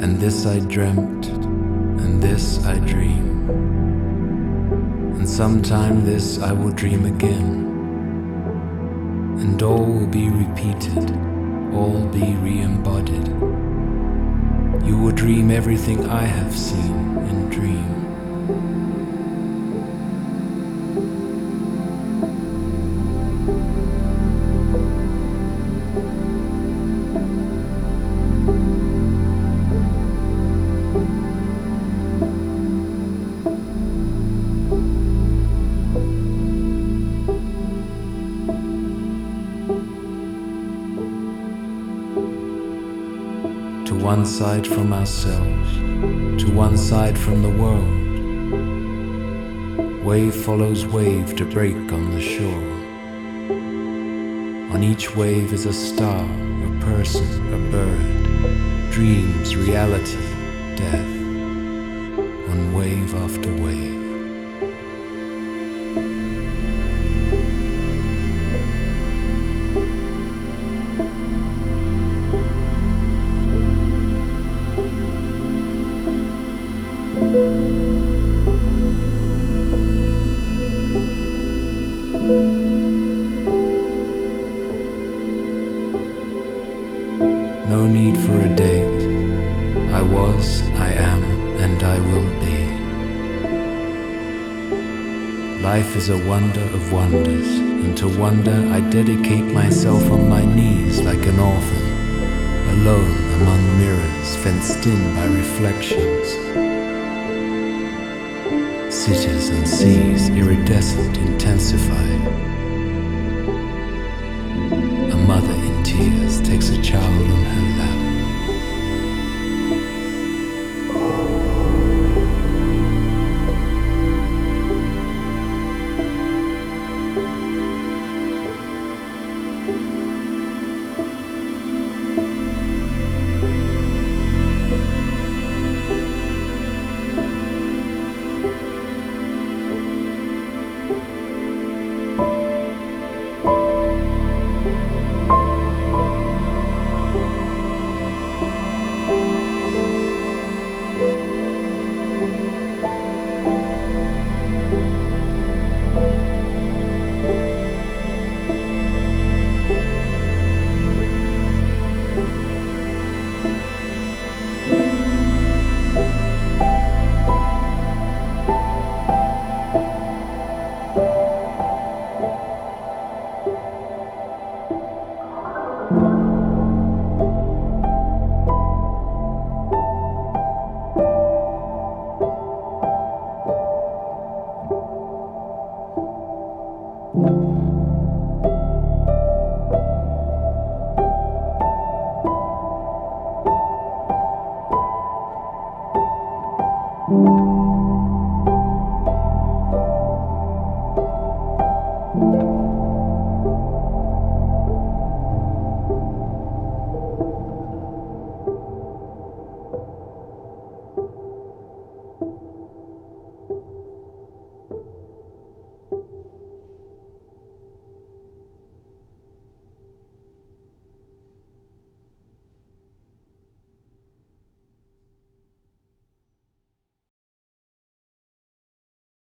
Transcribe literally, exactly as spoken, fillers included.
And this I dreamt, and this I dream, and sometime this I will dream again, and all will be repeated, all be re-embodied. You will dream everything I have seen in dream. To one side from ourselves, to one side from the world. Wave follows wave to break on the shore. On each wave is a star, a person, a bird, dreams, reality, death, on wave after wave. No need for a date. I was, I am, and I will be. Life is a wonder of wonders, and to wonder I dedicate myself on my knees like an orphan, alone among mirrors fenced in by reflections. Cities and seas iridescent intensify.